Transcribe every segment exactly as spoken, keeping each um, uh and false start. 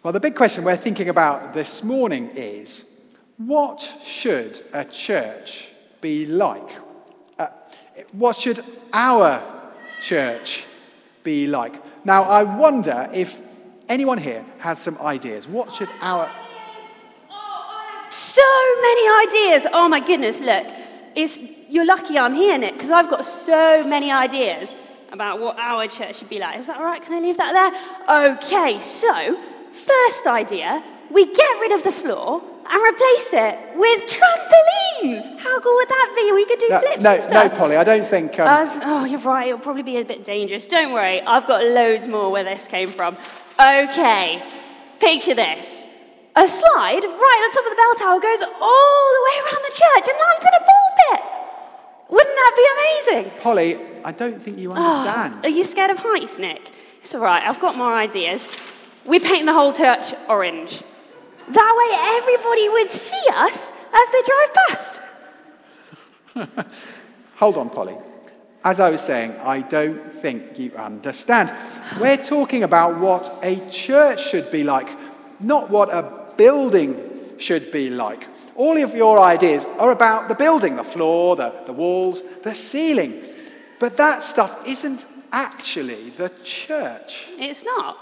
Well, the big question we're thinking about this morning is, what should a church be like? Uh, what should our church be like? Now, I wonder if anyone here has some ideas. What should our... So many ideas. Oh my goodness, look. It's, you're lucky I'm here, Nick, because I've got so many ideas about what our church should be like. Is that all right? Can I leave that there? Okay, so, first idea, we get rid of the floor and replace it with trampolines. How cool would that be? We could do no, flips no, and stuff. No, Polly, I don't think... Um... I was, oh, you're right. It'll probably be a bit dangerous. Don't worry. I've got loads more where this came from. Okay, picture this. A slide right at the top of the bell tower goes all the way around the church and lands in a pulpit. Wouldn't that be amazing? Polly, I don't think you understand. Oh, are you scared of heights, Nick? It's all right. I've got more ideas. We paint the whole church orange. That way everybody would see us as they drive past. Hold on, Polly. As I was saying, I don't think you understand. We're talking about what a church should be like, not what a building should be like. All of your ideas are about the building, the floor, the, the walls, the ceiling. But that stuff isn't actually the church. It's not?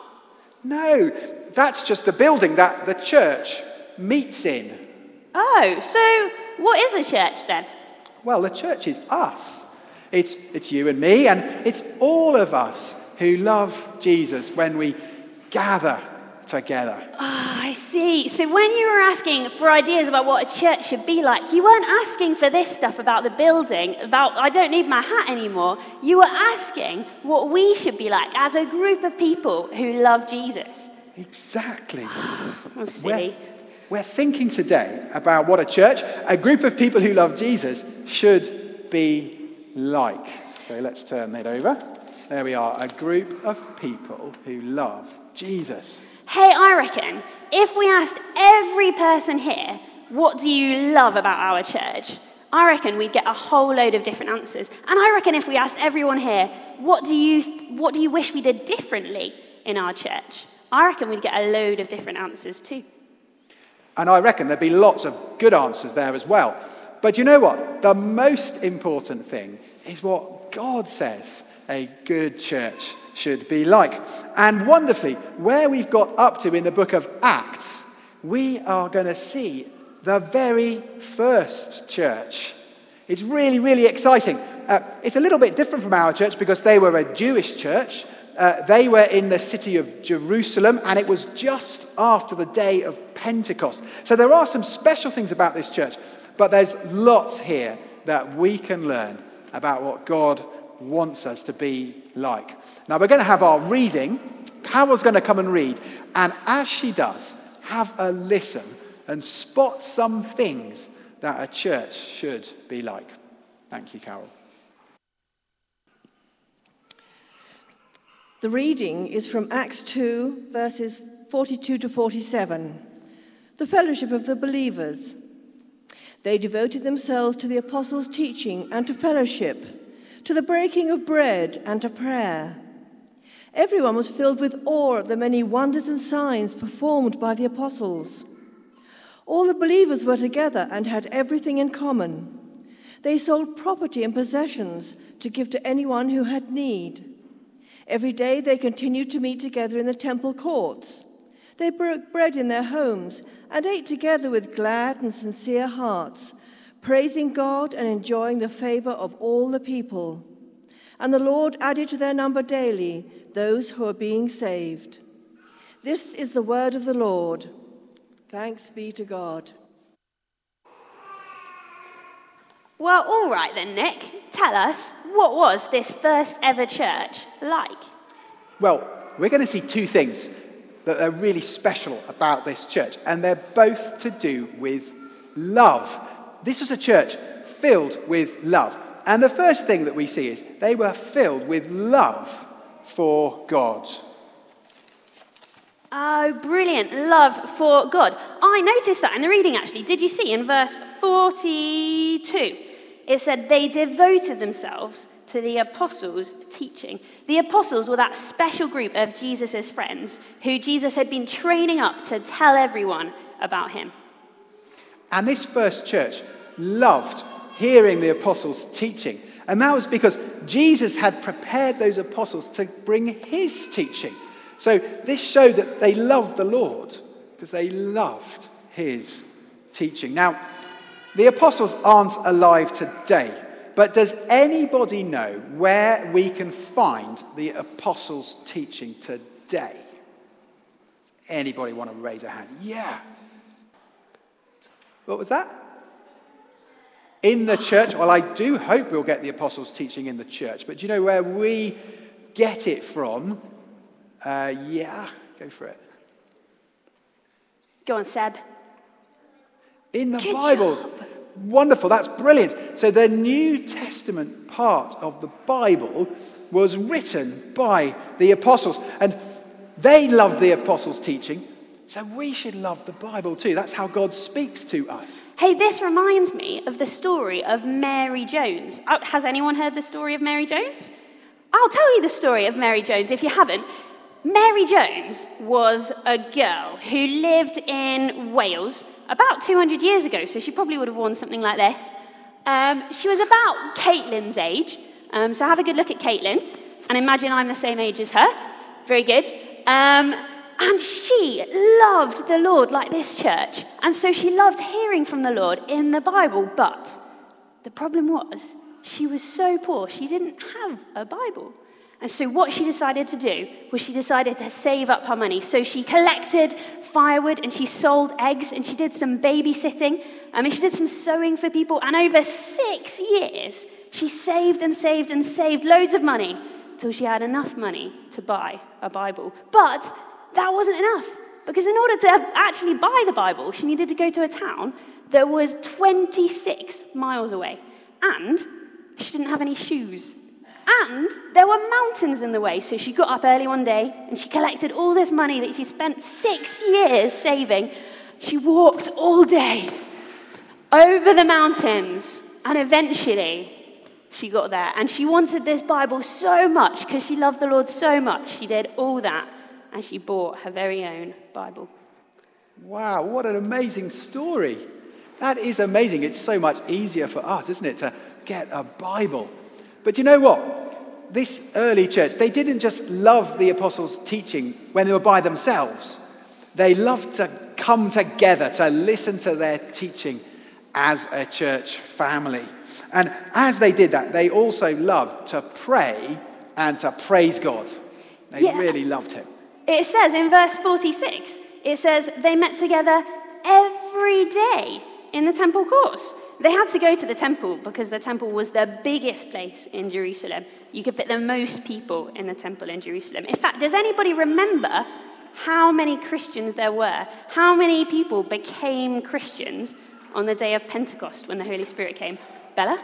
No, that's just the building that the church meets in. Oh, so what is a church then? Well, the church is us. It's, it's you and me, and it's all of us who love Jesus when we gather together. Oh, I see. So when you were asking for ideas about what a church should be like, you weren't asking for this stuff about the building, about I don't need my hat anymore. You were asking what we should be like as a group of people who love Jesus. Exactly. I'm silly. We're, we're thinking today about what a church, a group of people who love Jesus, should be like. So let's turn that over. There we are, a group of people who love Jesus. Hey, I reckon if we asked every person here, what do you love about our church? I reckon we'd get a whole load of different answers. And I reckon if we asked everyone here, what do you th- what do you wish we did differently in our church? I reckon we'd get a load of different answers too. And I reckon there'd be lots of good answers there as well. But you know what? The most important thing is what God says a good church should be like. And wonderfully, where we've got up to in the book of Acts, we are going to see the very first church. It's really, really exciting. Uh, it's a little bit different from our church because they were a Jewish church. Uh, they were in the city of Jerusalem, and it was just after the day of Pentecost. So there are some special things about this church, but there's lots here that we can learn about what God wants us to be like. Now we're going to have our reading. Carol's going to come and read, and as she does, have a listen and spot some things that a church should be like. Thank you, Carol. The reading is from Acts two, verses forty-two to forty-seven. The fellowship of the believers. They devoted themselves to the apostles' teaching and to fellowship, to the breaking of bread and to prayer. Everyone was filled with awe at the many wonders and signs performed by the apostles. All the believers were together and had everything in common. They sold property and possessions to give to anyone who had need. Every day they continued to meet together in the temple courts. They broke bread in their homes and ate together with glad and sincere hearts, praising God and enjoying the favor of all the people. And the Lord added to their number daily those who are being saved. This is the word of the Lord. Thanks be to God. Well, all right then, Nick. Tell us, what was this first ever church like? Well, we're going to see two things that are really special about this church, and they're both to do with love. This was a church filled with love. And the first thing that we see is they were filled with love for God. Oh, brilliant. Love for God. I noticed that in the reading, actually. Did you see in verse forty-two? It said they devoted themselves to the apostles' teaching. The apostles were that special group of Jesus' friends who Jesus had been training up to tell everyone about him. And this first church loved hearing the apostles' teaching. And that was because Jesus had prepared those apostles to bring his teaching. So this showed that they loved the Lord because they loved his teaching. Now, the apostles aren't alive today, but does anybody know where we can find the apostles' teaching today? Anybody want to raise a hand? Yeah. What was that? In the church? Well, I do hope we'll get the apostles' teaching in the church. But do you know where we get it from? Uh, yeah, go for it. Go on, Seb. In the Good Bible. job. Wonderful, that's brilliant. So the New Testament part of the Bible was written by the apostles. And they loved the apostles' teaching. So we should love the Bible too. That's how God speaks to us. Hey, this reminds me of the story of Mary Jones. Oh, has anyone heard the story of Mary Jones? I'll tell you the story of Mary Jones if you haven't. Mary Jones was a girl who lived in Wales about two hundred years ago, so she probably would have worn something like this. Um, she was about Caitlin's age, um, so have a good look at Caitlin, and imagine I'm the same age as her. Very good. Um, and she loved the Lord like this church, and so she loved hearing from the Lord in the Bible, but the problem was she was so poor, she didn't have a Bible. And so what she decided to do was she decided to save up her money. So she collected firewood and she sold eggs and she did some babysitting. I mean, she did some sewing for people. And over six years, she saved and saved and saved loads of money till she had enough money to buy a Bible. But that wasn't enough, because in order to actually buy the Bible, she needed to go to a town that was twenty-six miles away. And she didn't have any shoes. And there were mountains in the way, so she got up early one day and she collected all this money that she spent six years saving. She walked all day over the mountains, and eventually she got there. And she wanted this Bible so much because she loved the Lord so much. She did all that, and she bought her very own Bible. Wow, what an amazing story. That is amazing. It's so much easier for us, isn't it, to get a Bible. But you know what? This early church, they didn't just love the apostles' teaching when they were by themselves. They loved to come together to listen to their teaching as a church family. And as they did that, they also loved to pray and to praise God. They Yeah. really loved him. It says in verse forty-six, it says they met together every day in the temple courts. They had to go to the temple because the temple was the biggest place in Jerusalem. You could fit the most people in the temple in Jerusalem. In fact, does anybody remember how many Christians there were? How many people became Christians on the day of Pentecost when the Holy Spirit came? Bella?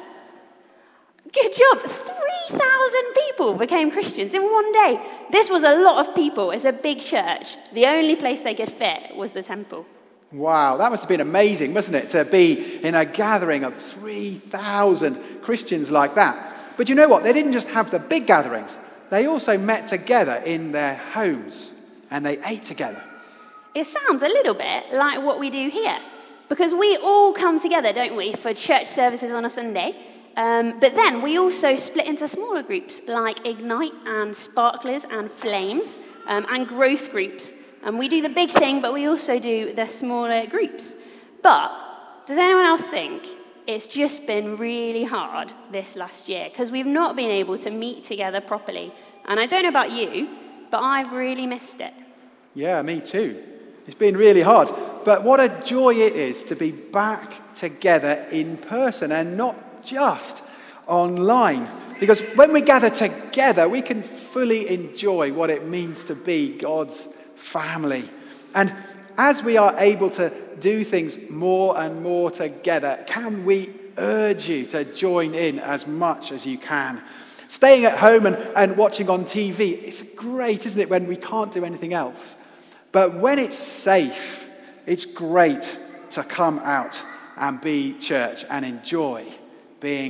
Good job. three thousand people became Christians in one day. This was a lot of people. It's a big church. The only place they could fit was the temple. Wow, that must have been amazing, mustn't it, to be in a gathering of three thousand Christians like that. But you know what? They didn't just have the big gatherings. They also met together in their homes, and they ate together. It sounds a little bit like what we do here, because we all come together, don't we, for church services on a Sunday. Um, but then we also split into smaller groups like Ignite and Sparklers and Flames um, and growth groups. And we do the big thing, but we also do the smaller groups. But does anyone else think it's just been really hard this last year? Because we've not been able to meet together properly. And I don't know about you, but I've really missed it. Yeah, me too. It's been really hard. But what a joy it is to be back together in person and not just online. Because when we gather together, we can fully enjoy what it means to be God's family. And as we are able to do things more and more together, can we urge you to join in as much as you can? Staying at home and, and watching on T V, it's great, isn't it, when we can't do anything else? But when it's safe, it's great to come out and be church and enjoy being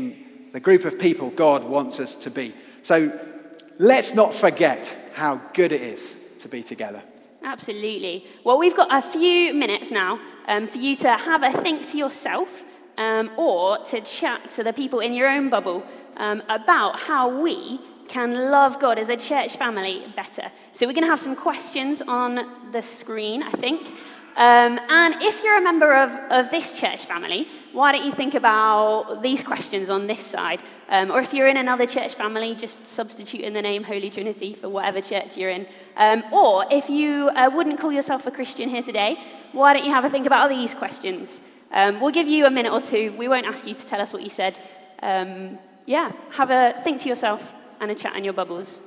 the group of people God wants us to be. So let's not forget how good it is to be together. Absolutely. Well, we've got a few minutes now um, for you to have a think to yourself um, or to chat to the people in your own bubble um, about how we can love God as a church family better. So we're going to have some questions on the screen, I think. Um, and if you're a member of, of this church family, why don't you think about these questions on this side? Um, or if you're in another church family, just substitute in the name Holy Trinity for whatever church you're in. Um, or if you uh, wouldn't call yourself a Christian here today, why don't you have a think about these questions? Um, we'll give you a minute or two. We won't ask you to tell us what you said. Um, yeah, have a think to yourself and a chat in your bubbles.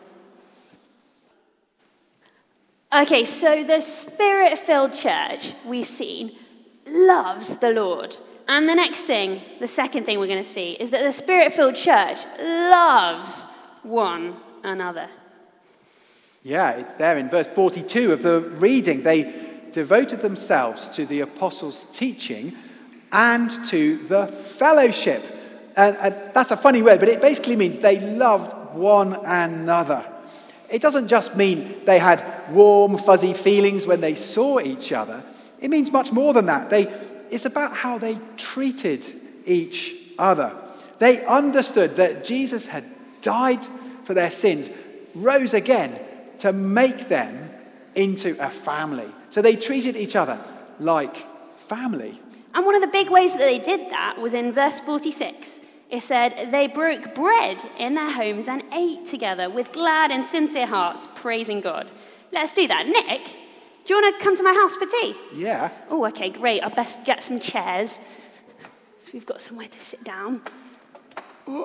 Okay, so the Spirit-filled church we've seen loves the Lord. And the next thing, the second thing we're going to see, is that the Spirit-filled church loves one another. Yeah, it's there in verse forty-two of the reading. They devoted themselves to the apostles' teaching and to the fellowship. And, and that's a funny word, but it basically means they loved one another. It doesn't just mean they had warm, fuzzy feelings when they saw each other. It means much more than that. They, it's about how they treated each other. They understood that Jesus had died for their sins, rose again to make them into a family. So they treated each other like family. And one of the big ways that they did that was in verse forty-six. It said, they broke bread in their homes and ate together with glad and sincere hearts, praising God. Let's do that. Nick, do you want to come to my house for tea? Yeah. Oh, okay, great. I'll best get some chairs. So we've got somewhere to sit down. Oh,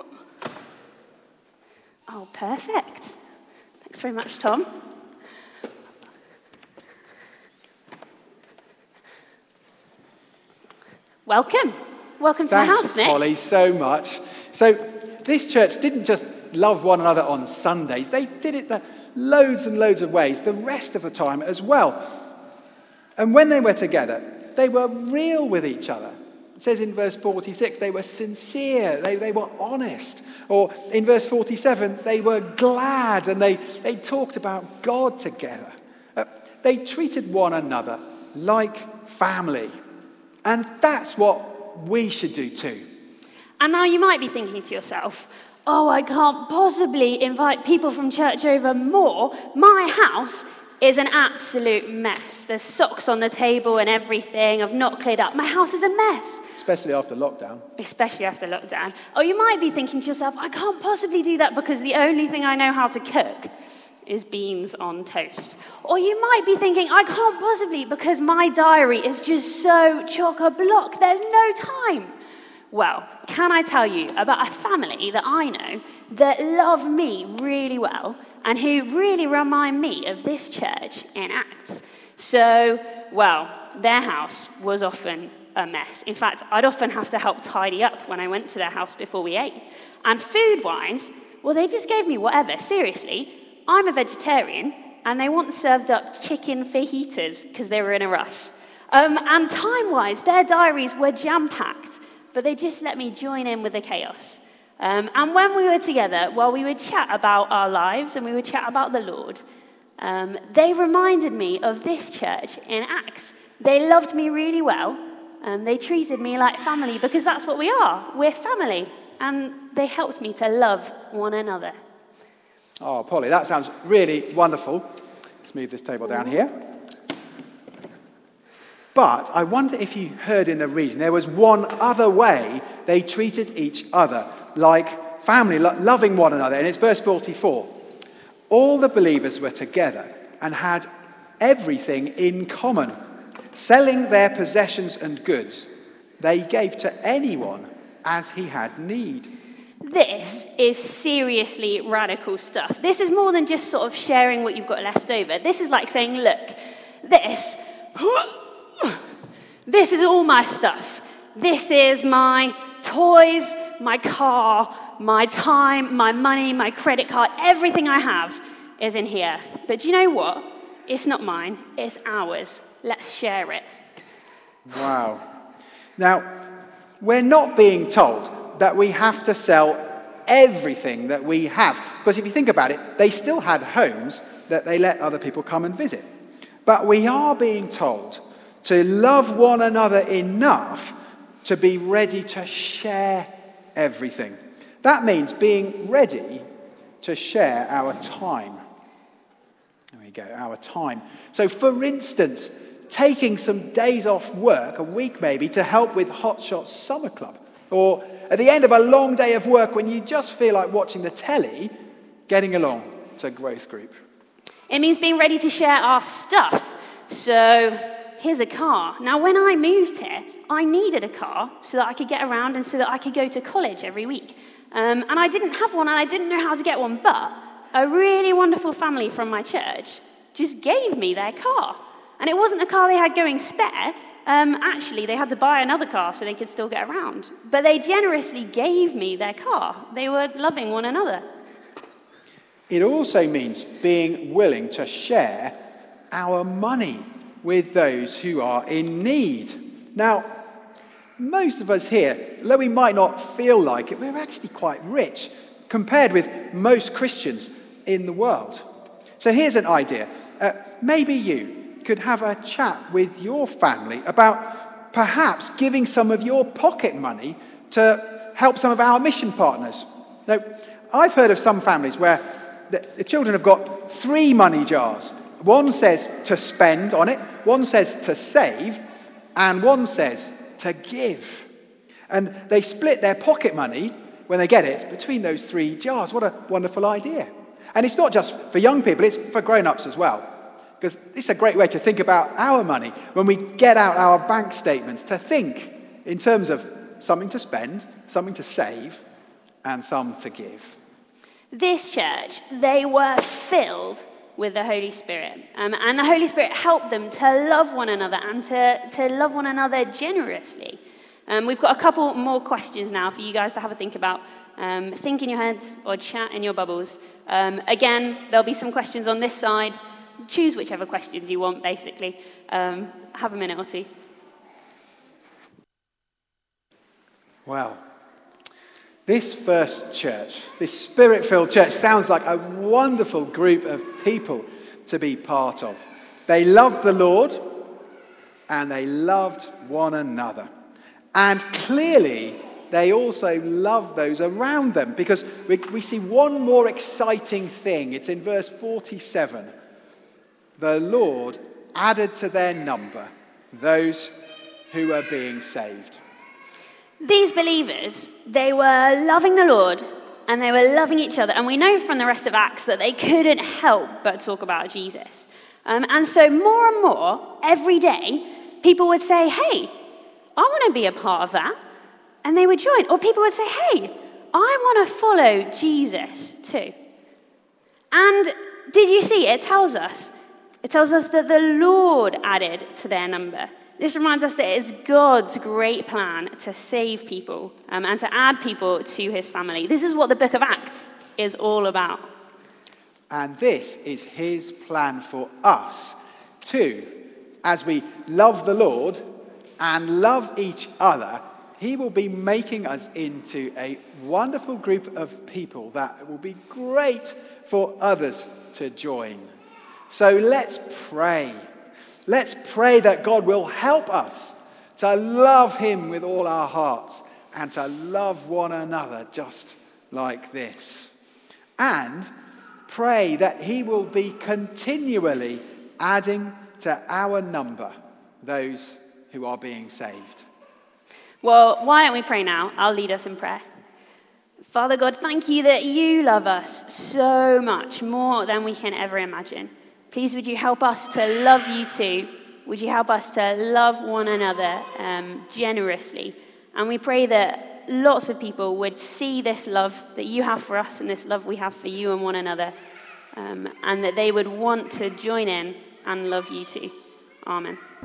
oh perfect. Thanks very much, Tom. Welcome. Welcome to Thanks, my house, Nick. Polly, so much. So this church didn't just love one another on Sundays. They did it the loads and loads of ways, the rest of the time as well. And when they were together, they were real with each other. It says in verse forty-six, they were sincere, they, they were honest. Or in verse forty-seven, they were glad and they, they talked about God together. Uh, they treated one another like family. And that's what we should do too. And now you might be thinking to yourself, oh, I can't possibly invite people from church over more. My house is an absolute mess. There's socks on the table and everything. I've not cleared up. My house is a mess. Especially after lockdown. Especially after lockdown. Or you might be thinking to yourself, I can't possibly do that because the only thing I know how to cook is beans on toast. Or you might be thinking, I can't possibly because my diary is just so chock-a-block. There's no time. Well, can I tell you about a family that I know that love me really well and who really remind me of this church in Acts? So, well, their house was often a mess. In fact, I'd often have to help tidy up when I went to their house before we ate. And food-wise, well, they just gave me whatever. Seriously, I'm a vegetarian, and they once served up chicken fajitas because they were in a rush. Um, and time-wise, their diaries were jam-packed, but they just let me join in with the chaos. Um, and when we were together, well, we would chat about our lives and we would chat about the Lord. Um, they reminded me of this church in Acts. They loved me really well. Um, they treated me like family because that's what we are. We're family. And they helped me to love one another. Oh, Polly, that sounds really wonderful. Let's move this table down here. But I wonder if you heard in the reading, there was one other way they treated each other, like family, like loving one another. And it's verse forty-four. All the believers were together and had everything in common. Selling their possessions and goods, they gave to anyone as he had need. This is seriously radical stuff. This is more than just sort of sharing what you've got left over. This is like saying, look, this, this is all my stuff. This is my toys, my car, my time, my money, my credit card. Everything I have is in here. But do you know what? It's not mine. It's ours. Let's share it. Wow. Now, we're not being told that we have to sell everything that we have. Because if you think about it, they still had homes that they let other people come and visit. But we are being told to love one another enough to be ready to share everything. That means being ready to share our time. There we go, our time. So for instance, taking some days off work, a week maybe, to help with Hotshot Summer Club. Or at the end of a long day of work when you just feel like watching the telly, getting along to growth group. It means being ready to share our stuff. So here's a car. Now, when I moved here, I needed a car so that I could get around and so that I could go to college every week. Um, and I didn't have one and I didn't know how to get one, but a really wonderful family from my church just gave me their car. And it wasn't a car they had going spare. Um, actually, they had to buy another car so they could still get around. But they generously gave me their car. They were loving one another. It also means being willing to share our money with those who are in need. Now, most of us here, though we might not feel like it, we're actually quite rich compared with most Christians in the world. So here's an idea. Uh, maybe you could have a chat with your family about perhaps giving some of your pocket money to help some of our mission partners. Now, I've heard of some families where the, the children have got three money jars. One says to spend on it, one says to save, and one says to give. And they split their pocket money when they get it between those three jars. What a wonderful idea. And it's not just for young people, it's for grown-ups as well. Because it's a great way to think about our money when we get out our bank statements, to think in terms of something to spend, something to save, and some to give. This church, they were filled with the Holy Spirit. Um, and the Holy Spirit helped them to love one another and to, to love one another generously. Um, we've got a couple more questions now for you guys to have a think about. Um, think in your heads or chat in your bubbles. Um, again, there'll be some questions on this side. Choose whichever questions you want, basically. Um, have a minute or two. Well, this first church, this Spirit-filled church, sounds like a wonderful group of people to be part of. They loved the Lord and they loved one another. And clearly, they also loved those around them, because we, we see one more exciting thing. It's in verse forty-seven. The Lord added to their number those who were being saved. These believers, they were loving the Lord and they were loving each other. And we know from the rest of Acts that they couldn't help but talk about Jesus. Um, and so more and more, every day, people would say, hey, I want to be a part of that. And they would join. Or people would say, hey, I want to follow Jesus too. And did you see, it tells us, it tells us that the Lord added to their number. This reminds us that it is God's great plan to save people um, and to add people to his family. This is what the book of Acts is all about. And this is his plan for us too. As we love the Lord and love each other, he will be making us into a wonderful group of people that will be great for others to join. So let's pray. Let's pray that God will help us to love him with all our hearts and to love one another just like this. And pray that he will be continually adding to our number those who are being saved. Well, why don't we pray now? I'll lead us in prayer. Father God, thank you that you love us so much, more than we can ever imagine. Please, would you help us to love you too? Would you help us to love one another um, generously? And we pray that lots of people would see this love that you have for us and this love we have for you and one another, um, and that they would want to join in and love you too. Amen.